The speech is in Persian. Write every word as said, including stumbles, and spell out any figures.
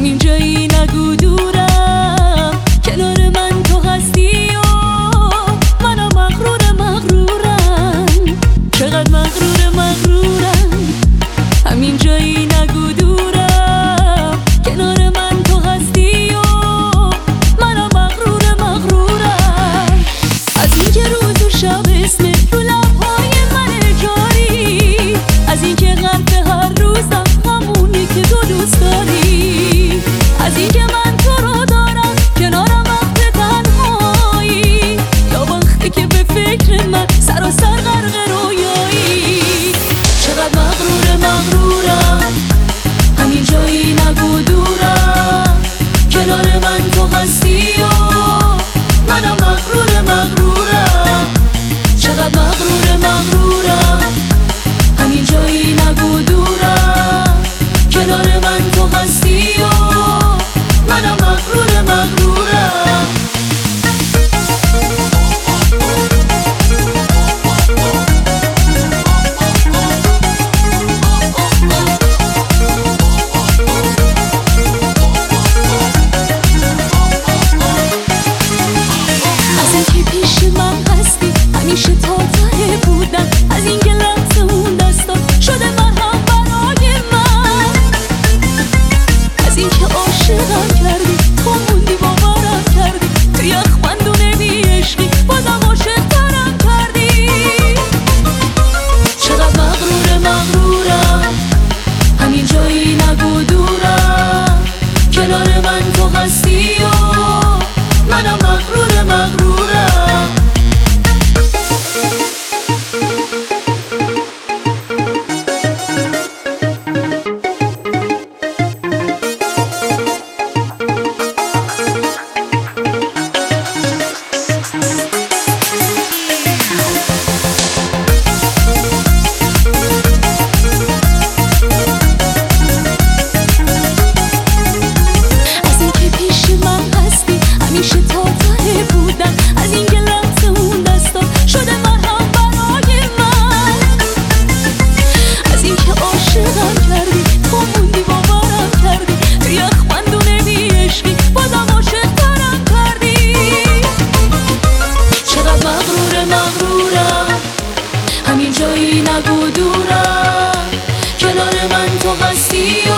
همین جایی نگو دورم، کنار من تو هستی و منم مغرور مغرورم، چقدر مغرور مغرورم. همین جایی نگو دورم، کنار من تو هستی و منم مغرور مغرورم. از اینکه روز و شب اسم رو لبهای من جاری، از اینکه قلب هر روزم همونی که تو دوست داری، از اینکه من تو رو دارم کنارم وقت تنهایی، یا وقتی که به فکر من سر و سر غرق رویایی. چقدر مغرور مغرورم، همین جایی نگو دورم، کنار من تو هستی و منم مغرور مغرورم. چقدر مغرور مغرورم، همین جایی نگو دورم، کنار من تو هستی و منم مغرور مغرورم. از اینکه پیش من هستی همیشه تا ته بودم، از اینکه لمس اون دستات شده مرهم برای من، از اینکه عاشقم کردی تو موندی باورم کردی، تو یخ بندونه بی عشقی بازم عاشق ترم کردی. چقدر مغرور مغرورم، همین جایی نگو دورم، کنار من تو هستی و منم مغرور مغرورم. از اینکه پیش من هستی همیشه تا ته بودم، از اینکه لمس اون دستات شده مرهم برای من، از اینکه عاشقم کردی تو موندی باورم کردی، تو یخ بندونه بی عشقی بازم عاشق ترم کردی. چقدر مغرور مغرورم، همین جایی نگو دورم، کنار من تو هستی